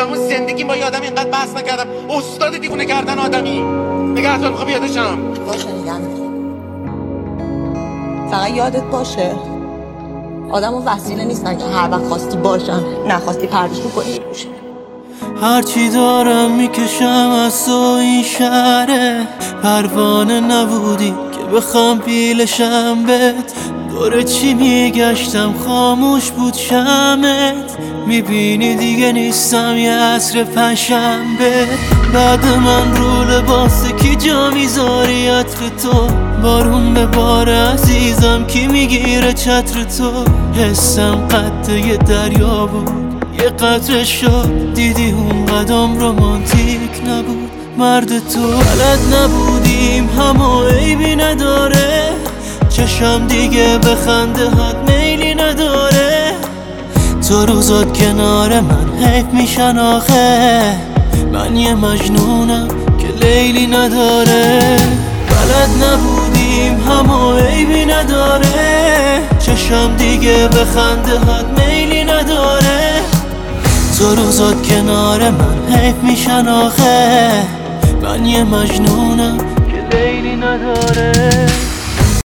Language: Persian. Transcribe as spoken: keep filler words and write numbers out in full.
تمام زندگی با یه آدم اینقدر بحث نکردم. استاد دیوونه کردن آدمی. نگهدار، میخوام یادشم باشه نگم. فقط یادت باشه آدم و وسیله نیستن که هر وقت خواستی باشن نخواستی پردشون کنی روشه. هرچی دارم میکشم از تو این شهره، پروانه نبودی که بخوام پیلشم بهت. دوره چی میگشتم خاموش بود شمت، میبینی دیگه نیستم یه عصر پنجشنبه. بعد من رو لباس کی جا میذاری عطر تو، بارون به بار عزیزم کی میگیره چتر تو. حسم قد یه دریا بود یه قطره شد، دیدی اون قدم رومانتیک نبود. مرد تو بلد نبودیم همه عیبی نداره، چشم دیگه به خنده هات میلی نداره. تو روزات کنار من حیف میشن آخه، من یه مجنونم که لیلی نداره. بلد نبودیم همه عیبی نداره، چشم دیگه به خنده هات میلی نداره. تو روزات کنار من حیف میشن آخه، من یه مجنونم که لیلی نداره.